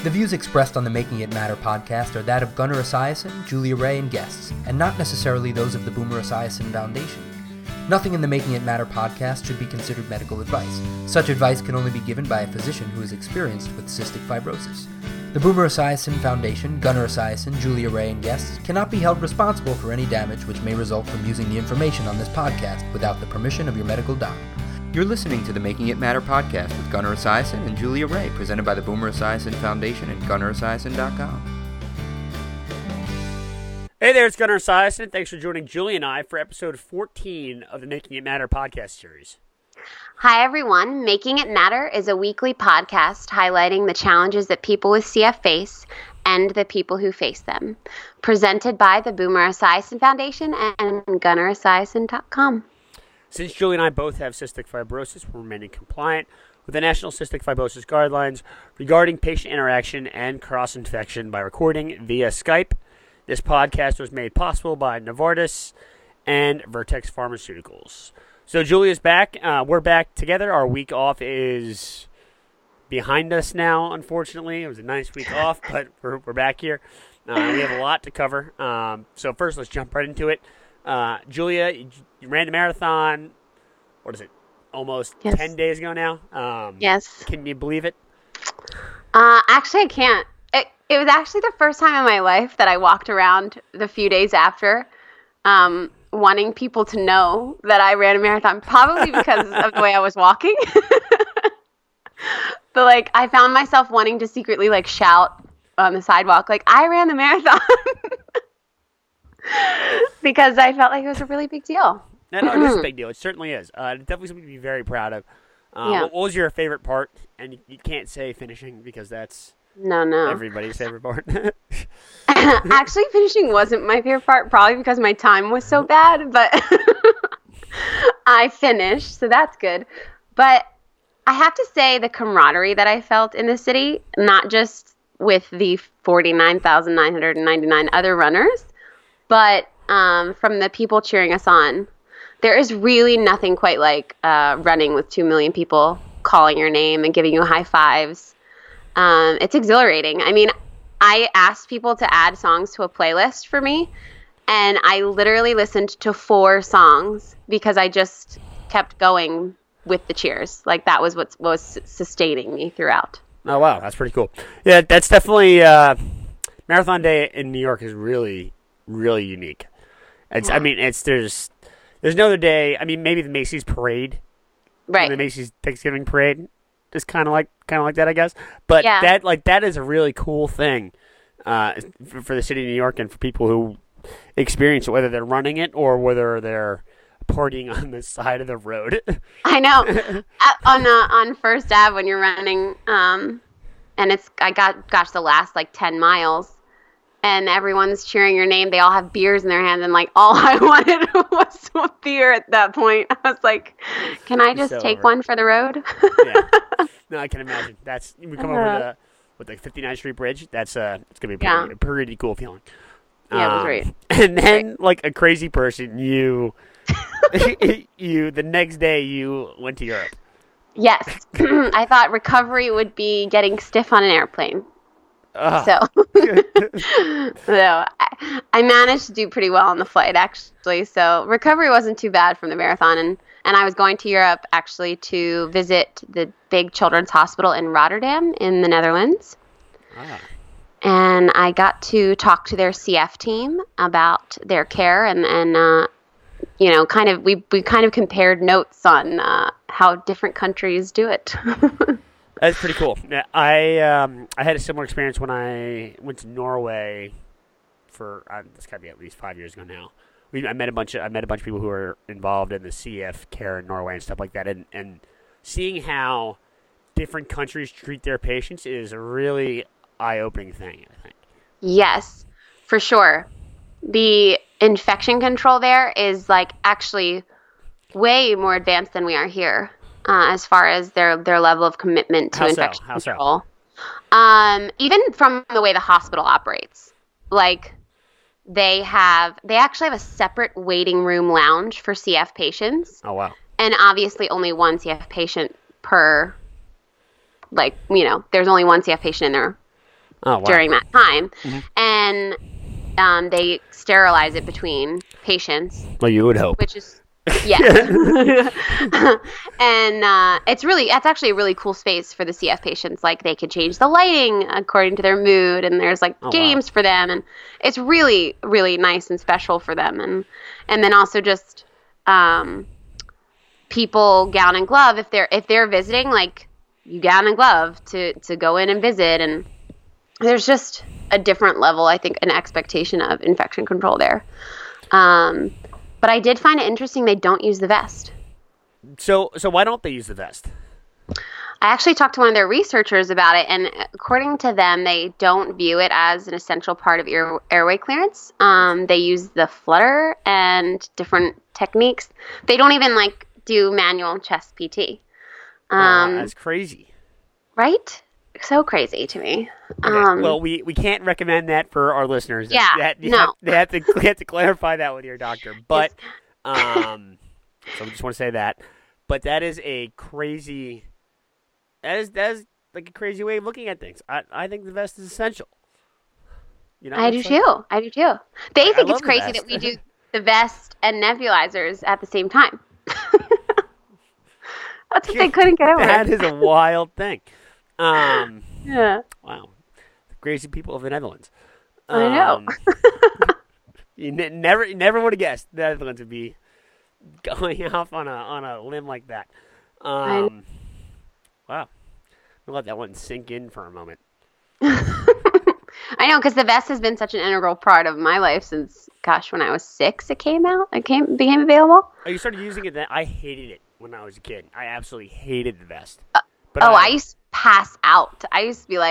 The views expressed on the Making It Matter podcast are that of Gunnar Esiason, Julia Ray, and guests, and not necessarily those of the Boomer Esiason Foundation. Nothing in the Making It Matter podcast should be considered medical advice. Such advice can only be given by a physician who is experienced with cystic fibrosis. The Boomer Esiason Foundation, Gunnar Esiason, Julia Ray, and guests cannot be held responsible for any damage which may result from using the information on this podcast without the permission of your medical doctor. You're listening to the Making It Matter podcast with Gunnar Esiason and Julia Ray, presented by the Boomer Esiason Foundation and GunnarEsiason.com. Hey there, it's Gunnar Esiason. Thanks for joining Julia and I for episode 14 of the Making It Matter podcast series. Hi, everyone. Making It Matter is a weekly podcast highlighting the challenges that people with CF face and the people who face them. Presented by the Boomer Esiason Foundation and GunnarEsiason.com. Since Julie and I both have cystic fibrosis, we're remaining compliant with the National Cystic Fibrosis Guidelines regarding patient interaction and cross-infection by recording via Skype. This podcast was made possible by Novartis and Vertex Pharmaceuticals. So Julia's back. We're back together. Our week off is behind us now, unfortunately. It was a nice week off, but we're back here. We have a lot to cover. So first, let's jump right into it. Julia, you ran the marathon, what is it, almost 10 days ago now? Yes. Can you believe it? Actually, I can't. It was actually the first time in my life that I walked around the few days after wanting people to know that I ran a marathon, probably because of the way I was walking. But, I found myself wanting to secretly, shout on the sidewalk, I ran the marathon. Because I felt like it was a really big deal. No, it is a big deal. It certainly is. Definitely something to be very proud of. What was your favorite part? And you can't say finishing because that's no everybody's favorite part. Actually, finishing wasn't my favorite part, probably because my time was so bad. But I finished, so that's good. But I have to say the camaraderie that I felt in the city, not just with the 49,999 other runners, but from the people cheering us on. There is really nothing quite like running with 2 million people calling your name and giving you high fives. It's exhilarating. I mean, I asked people to add songs to a playlist for me, and I literally listened to 4 songs because I just kept going with the cheers. That was what was sustaining me throughout. Oh, wow. That's pretty cool. Yeah, that's definitely Marathon Day in New York is really, really unique. It's, yeah. I mean, there's no other day. I mean, maybe the Macy's parade, right? The Macy's Thanksgiving parade is kind of like that, I guess. But yeah. that is a really cool thing for the city of New York and for people who experience it, whether they're running it or whether they're partying on the side of the road. I know. on First Ave when you're running, and I got the last 10 miles. And everyone's cheering your name. They all have beers in their hands, and all I wanted was a beer at that point. I was like, "Can I just take one for the road?" Yeah. No, I can imagine. We come over with the 59th Street Bridge. It's gonna be a pretty cool feeling. Yeah, it was great. And then, a crazy person, you the next day you went to Europe. Yes, I thought recovery would be getting stiff on an airplane. So I managed to do pretty well on the flight, actually. So recovery wasn't too bad from the marathon. And I was going to Europe, actually, to visit the big children's hospital in Rotterdam in the Netherlands. Ah. And I got to talk to their CF team about their care and we kind of compared notes on how different countries do it. That's pretty cool. I had a similar experience when I went to Norway for it's got to be at least 5 years ago now. I met a bunch of people who are involved in the CF care in Norway and stuff like that, and seeing how different countries treat their patients is a really eye-opening thing, I think. Yes, for sure. The infection control there is actually way more advanced than we are here. As far as their level of commitment to infection control. Even from the way the hospital operates. They actually have a separate waiting room lounge for CF patients. Oh, wow. And obviously only one CF patient per, there's only one CF patient in there Oh, wow. during that time. And they sterilize it between patients, Well, you would hope. which is yes. And it's actually a really cool space for the CF patients. Like they could change the lighting according to their mood, and there's like games for them, and it's really, really nice and special for them. And then also just people gown and glove if they're visiting, like you gown and glove to go in and visit, and there's just a different level, I think, an expectation of infection control there. But I did find it interesting they don't use the vest. So why don't they use the vest? I actually talked to one of their researchers about it, and according to them, they don't view it as an essential part of airway clearance. They use the flutter and different techniques. They don't even do manual chest PT. That's crazy. Right? So crazy to me. Okay. Well, we can't recommend that for our listeners. No. They have to clarify that with your doctor. But so I just want to say that. But that is a crazy. That is like a crazy way of looking at things. I think the vest is essential. You know, I do too. They think it's crazy that we do the vest and nebulizers at the same time. That's what they couldn't get over. That is a wild thing. Yeah. Wow. The crazy people of the Netherlands. I know. You never would have guessed the Netherlands would be going off on a limb like that. Wow. I'll let that one sink in for a moment. I know, because the vest has been such an integral part of my life since, when I was 6, it came out. Became available. Oh, you started using it then? I hated it when I was a kid. I absolutely hated the vest. I used to pass out. I used to be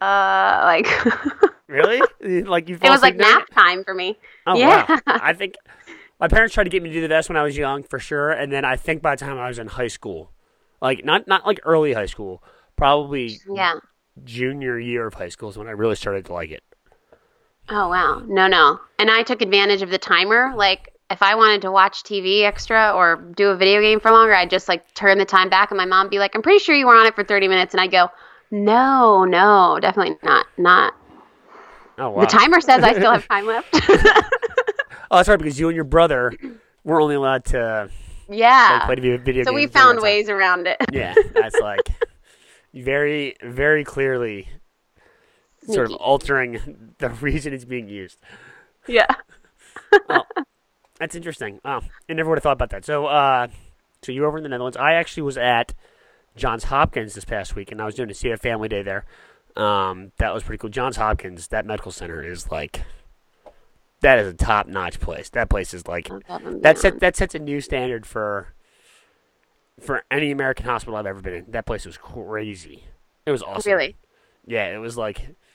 Really? Like you? It was like nap time for me. Oh, yeah. Wow. I think my parents tried to get me to do the vest when I was young, for sure. And then I think by the time I was in high school, like not like early high school, probably junior year of high school is when I really started to like it. Oh, wow. No. And I took advantage of the timer. Like, if I wanted to watch TV extra or do a video game for longer, I'd just, turn the time back, and my mom would be like, I'm pretty sure you were on it for 30 minutes. And I'd go, no, definitely not. Oh, wow. The timer says I still have time left. Oh, that's right, because you and your brother were only allowed to play video games. So we found ways around it. Yeah, that's very, very clearly sort of altering the reason it's being used. Yeah. Well, that's interesting. Oh, I never would have thought about that. So you were over in the Netherlands. I actually was at Johns Hopkins this past week, and I was doing a CF Family Day there. That was pretty cool. Johns Hopkins, that medical center is that is a top-notch place. That place is that sets a new standard for any American hospital I've ever been in. That place was crazy. It was awesome. Really? Yeah, it was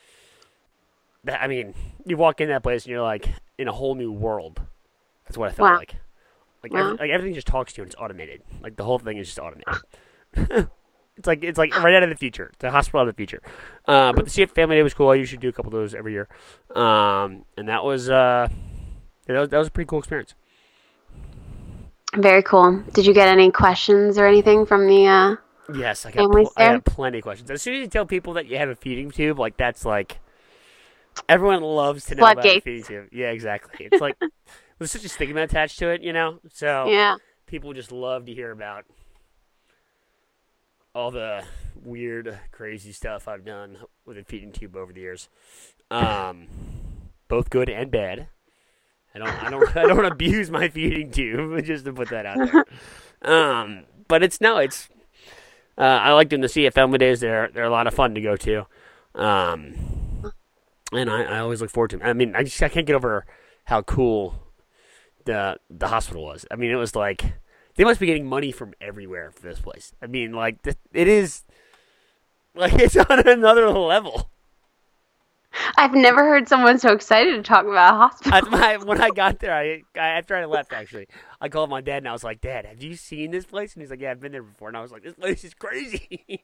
I mean, you walk in that place and you're in a whole new world. That's what I felt like. Everything just talks to you and it's automated. The whole thing is just automated. It's like right out of the future. It's a hospital out of the future. But the CF Family Day was cool. I usually do a couple of those every year. And that was that was a pretty cool experience. Very cool. Did you get any questions or anything from the Yes, I got plenty of questions. As soon as you tell people that you have a feeding tube, that's everyone loves to know about a feeding tube. Yeah, exactly. It's there's such a stigma attached to it, So people just love to hear about all the weird, crazy stuff I've done with a feeding tube over the years, both good and bad. I don't abuse my feeding tube, just to put that out there. But I like doing the CF Family Days. They're a lot of fun to go to, and I always look forward to them. I mean, I can't get over how cool the hospital was. I mean, it was they must be getting money from everywhere for this place. I mean, it is it's on another level. I've never heard someone so excited to talk about a hospital. When I got there, after I left, actually, I called my dad and I was like, Dad, have you seen this place? And he's like, Yeah, I've been there before. And I was like, This place is crazy.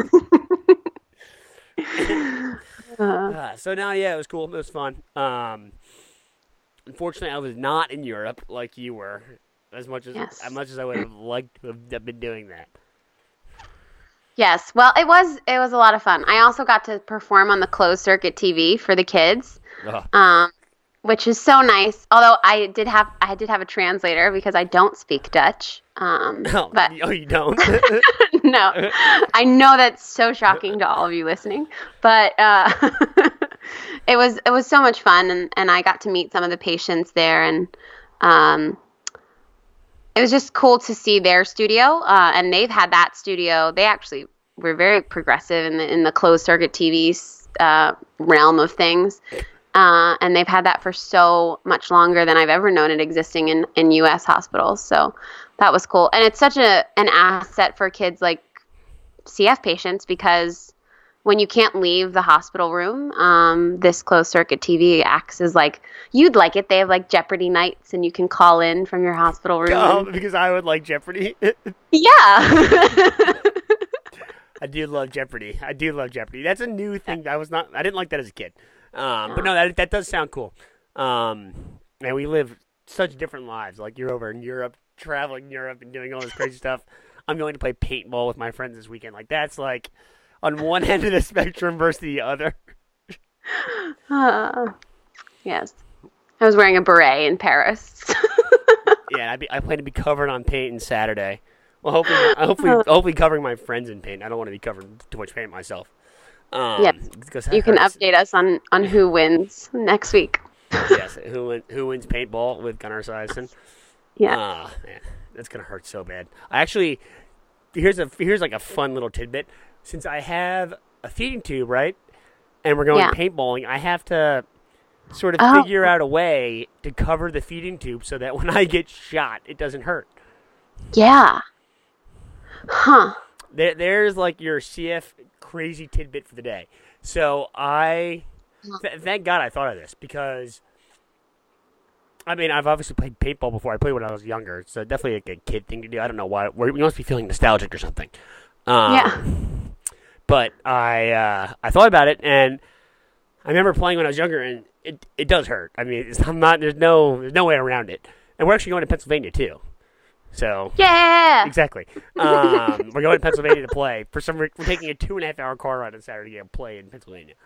So now, it was cool. It was fun. Unfortunately, I was not in Europe like you were, as much as I would have liked to have been doing that. Yes. Well, it was a lot of fun. I also got to perform on the closed circuit TV for the kids. Oh. Which is so nice. Although I did have a translator because I don't speak Dutch. But You don't? no, I know that's so shocking to all of you listening, but it was so much fun, and I got to meet some of the patients there, and it was just cool to see their studio. And they've had that studio. They actually were very progressive in the closed circuit TV realm of things. And they've had that for so much longer than I've ever known it existing in U.S. hospitals. So that was cool. And it's such an asset for kids like CF patients because when you can't leave the hospital room, this closed circuit TV acts as like, you'd like it. They have like Jeopardy nights and you can call in from your hospital room. Oh, because I would like Jeopardy. Yeah. I do love Jeopardy. That's a new thing. I didn't like that as a kid. But no, that does sound cool. And we live such different lives. Like you're over in Europe, traveling Europe and doing all this crazy stuff. I'm going to play paintball with my friends this weekend. Like that's like on one end of the spectrum versus the other. Yes. I was wearing a beret in Paris. Yeah, I plan to be covered on paint on Saturday. Well, hopefully covering my friends in paint. I don't want to be covered in too much paint myself. Yep. You can update us on who wins next week. Yes, who wins paintball with Gunnar Esiason? Yeah. Man, that's gonna hurt so bad. Actually, here's like a fun little tidbit. Since I have a feeding tube, right, and we're going paintballing, I have to sort of figure out a way to cover the feeding tube so that when I get shot, it doesn't hurt. Yeah. Huh. There's like your CF crazy tidbit for the day. So thank God I thought of this because, I mean, I've obviously played paintball before. I played when I was younger. It's definitely like a kid thing to do. I don't know why. We must be feeling nostalgic or something. Yeah. But I thought about it, and I remember playing when I was younger, and it does hurt. I mean, there's no way around it. And we're actually going to Pennsylvania too. So yeah, exactly. We're going to Pennsylvania to play. We're taking a 2.5 hour car ride on Saturday to play in Pennsylvania.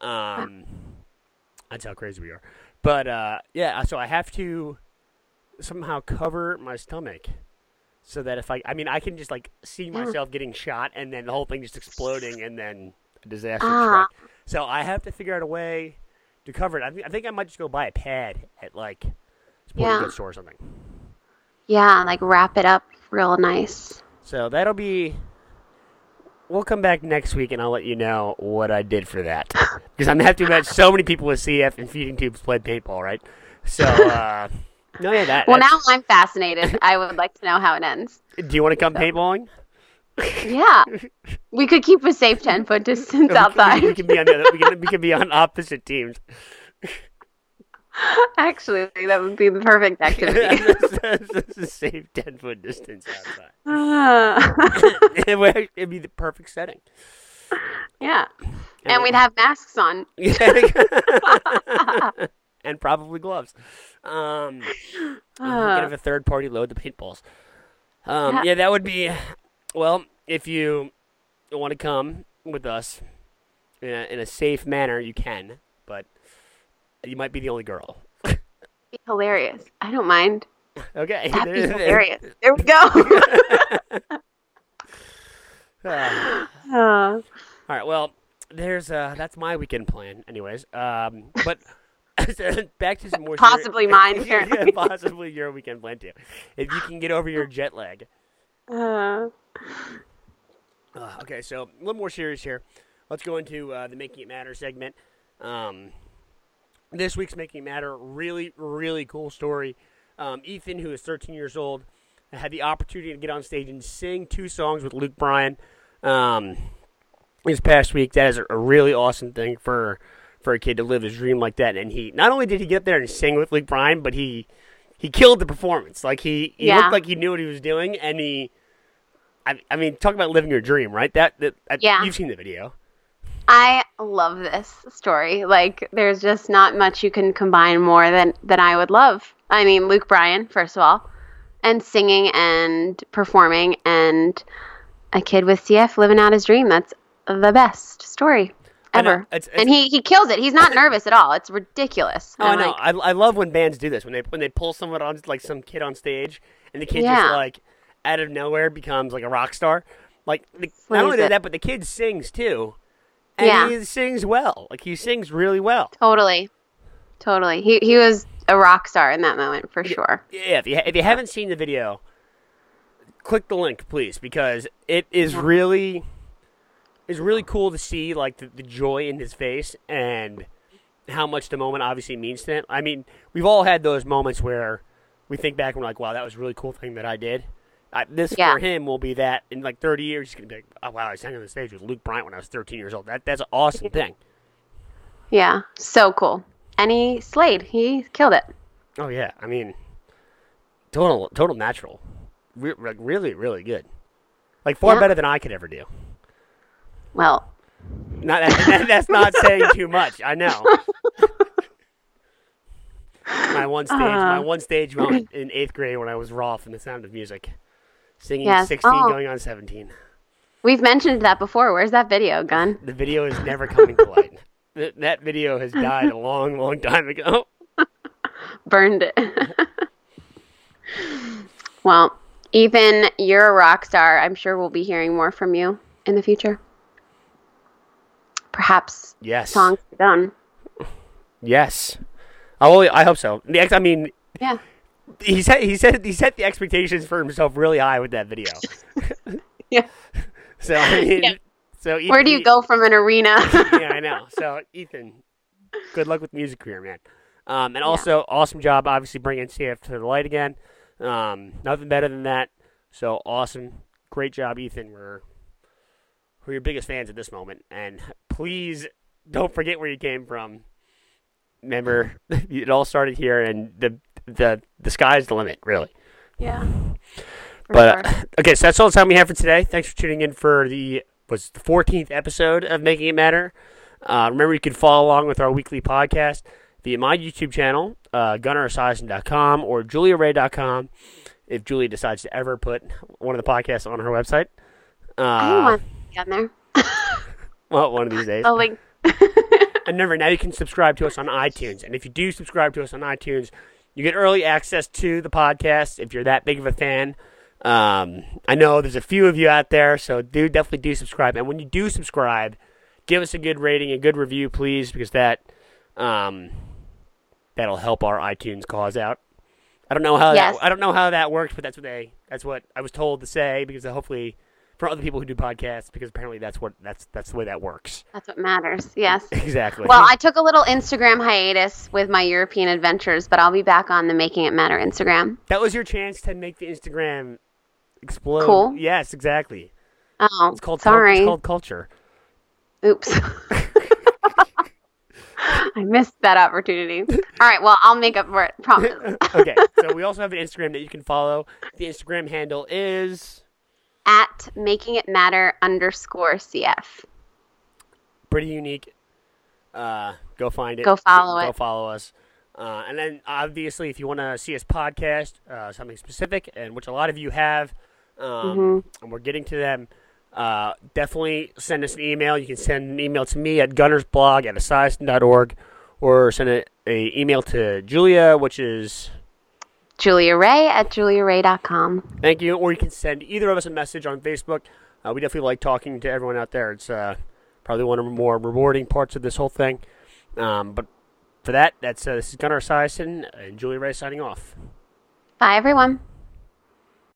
That's how crazy we are. But yeah, so I have to somehow cover my stomach so that if I can just like see myself getting shot and then the whole thing just exploding and then a disaster strike. So I have to figure out a way to cover it. I think I might just go buy a pad at like a sporting goods store or something. Yeah, like wrap it up real nice. So that'll be... We'll come back next week and I'll let you know what I did for that. Because I'm going to have to imagine so many people with CF and feeding tubes played paintball, right? So, no, yeah, well, now I'm fascinated. I would like to know how it ends. Do you want to come paintballing? Yeah. We could keep a safe 10-foot distance outside. We can be on opposite teams. Actually, that would be the perfect activity. That's a safe 10-foot distance outside. It'd be the perfect setting. Yeah. And we'd have masks on. And probably gloves. We can have a third party load the paintballs. Yeah, that would be... Well, if you want to come with us in a safe manner, you can. But... You might be the only girl. That'd be hilarious. I don't mind. Okay. That'd be hilarious. There we go. All right. Well, that's my weekend plan, anyways. But back to some more possibly mine. Yeah, possibly your weekend plan too. If you can get over your jet lag. Okay. So a little more serious here. Let's go into the Making It Matter segment. This week's Making It Matter, really, really cool story. Ethan, who is 13 years old, had the opportunity to get on stage and sing 2 songs with Luke Bryan this past week. That is a really awesome thing for a kid to live his dream like that. And he not only did he get up there and sing with Luke Bryan, but he killed the performance. Like he looked like he knew what he was doing, and I mean, talk about living your dream, right? You've seen the video. I love this story. Like, there's just not much you can combine more than I would love. I mean, Luke Bryan, first of all, and singing and performing and a kid with CF living out his dream. That's the best story ever. And he kills it. He's not nervous at all. It's ridiculous. Oh, I know. I love when bands do this, when they pull someone on, like some kid on stage, and the kid just like out of nowhere becomes like a rock star. Like not only that, but the kid sings too, and he sings well. Like he sings really well. Totally. He was a rock star in that moment for sure. Yeah. If you haven't seen the video, click the link, please, because it is really. It's really cool to see like the joy in his face and how much the moment obviously means to him. I mean, we've all had those moments where we think back and we're like, wow, that was a really cool thing that I did. This for him will be that in like 30 years, he's going to be like, oh, wow, I sang on the stage with Luke Bryant when I was 13 years old. That's an awesome thing. Yeah, so cool. And he slayed. He killed it. Oh, yeah. I mean, total natural. Like really, really good. Like far better than I could ever do. Well, that's not saying too much. I know. My one stage moment in 8th grade when I was Rolf in The Sound of Music, singing 16, going on 17. We've mentioned that before. Where's that video, Gun? The video is never coming to light. That video has died a long, long time ago. Burned it. Well, Ethan, you're a rock star. I'm sure we'll be hearing more from you in the future. Perhaps songs done. Yes. I hope so. I mean, yeah. He set the expectations for himself really high with that video. Yeah. So I mean, Ethan, where do you go from an arena? Yeah, I know. So Ethan, good luck with music career, man. And also awesome job, obviously bringing CF to the light again. Nothing better than that. So awesome, great job, Ethan. We're your biggest fans at this moment, and please don't forget where you came from. Remember, it all started here, and the sky's the limit, really. Yeah. Okay, so that's all the time we have for today. Thanks for tuning in for the 14th episode of Making It Matter. Remember, you can follow along with our weekly podcast via my YouTube channel, GunnerEssiason.com or JuliaRay.com, if Julia decides to ever put one of the podcasts on her website. I don't want to be on there. Well, one of these days. A link. And remember, now you can subscribe to us on iTunes. And if you do subscribe to us on iTunes, you get early access to the podcast if you're that big of a fan. I know there's a few of you out there, so definitely do subscribe. And when you do subscribe, give us a good rating, a good review, please, because that'll help our iTunes cause out. I don't know how that works, but that's what I was told to say, because hopefully for other people who do podcasts, because apparently that's the way that works. That's what matters. Yes. Exactly. Well, I took a little Instagram hiatus with my European adventures, but I'll be back on the Making It Matter Instagram. That was your chance to make the Instagram explode. Cool. Yes, exactly. Oh, it's called sorry. It's called culture. Oops. I missed that opportunity. All right, well, I'll make up for it. Promise. Okay, so we also have an Instagram that you can follow. The Instagram handle is at @makingitmatter_CF. Pretty unique. Go find it. Go follow it. Go follow us. And then, obviously, if you want to see us podcast something specific, and which a lot of you have, and we're getting to them, definitely send us an email. You can send an email to me at gunnersblog@esiason.org, or send an email to Julia, which is JuliaRay@JuliaRay.com. Thank you. Or you can send either of us a message on Facebook. We definitely like talking to everyone out there. It's probably one of the more rewarding parts of this whole thing. But for that, this is Gunner Esiason and Julia Ray signing off. Bye, everyone.